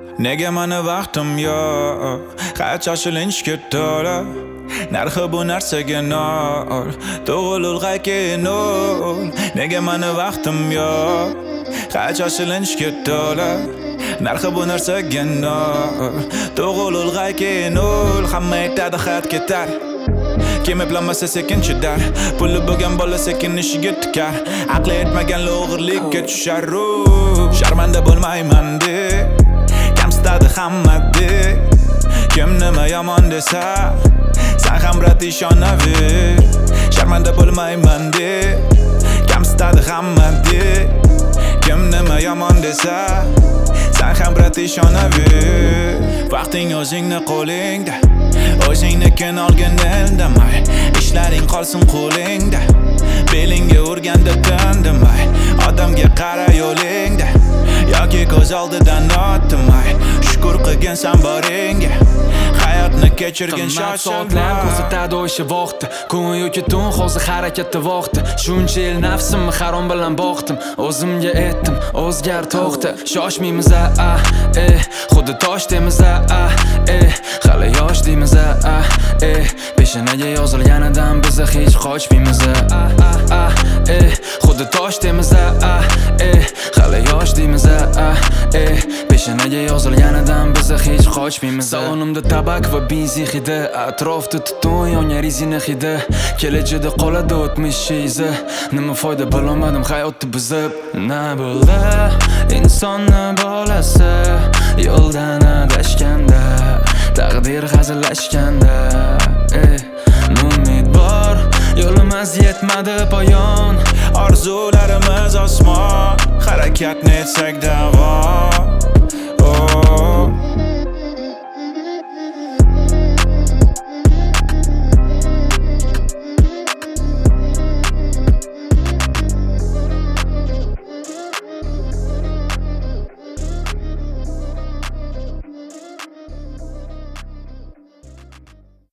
Nega mani vaqtim yo'q, qancha shilinchga to'la. Narxi bu narsaga nol, tug'ilulg'ayki nol. Nega mani vaqtim yo'q, qancha shilinchga to'la. Narxi bu narsaga nol, tug'ilulg'ayki nol. Hamma aytadi hayot ketar, kim eplanmasa sekin chidar. Puli bo'lgan bola sekin ishiga tikar. Aqli yetmaganlar o'g'irlikka tushar. Sharmanda bo'lmayman deb kamsitadi hamma deb. Kim nima yomon desa sen ham rad ishonaver. Sharmanda bo'lmayman deb kamsitadi hamma deb. Kim nima yomon desa sen ham rad ishonaver. Vaqting o'zingni qo'lingda, o'zingnikini olganda indamay. Ishlaring qolsin qo'lingda, belingga urganda tindimay. Odamga qara yo'lingda, yoki ko'z oldidan o'tmay. Shukr qilgansan boringga, hayotni kechirgin shoshilmay. Ko'rsatadi o'sha vaqtni, kun yoki tun hozir harakatda vaqti. Shuncha yil nafsimni harom bilan boqdim, o'zimga aytdim o'zgar to'xta. Shoshmaymiz xuddi tosh deymiz hali yosh deymiz peshanaga yozilganidan biz hech qochmaymiz xuddi tosh deymiz hali yosh deymiz peshanaga yozilganidan biz hech qochmaymiz. Salonimda tabak va benzin hidi, atrofda tutun yongan rezina hidi. Kelajakda qoladi o'tmish izi. Nima foyda bilolmadim hayotni buzib. Na bo'ldi insonni bolasi yo'ldan adashganda, taqdir hazillashganda. Umid bor, yo'limiz yetmadi poyon. Orzularimiz osmon, harakatni etsak davom.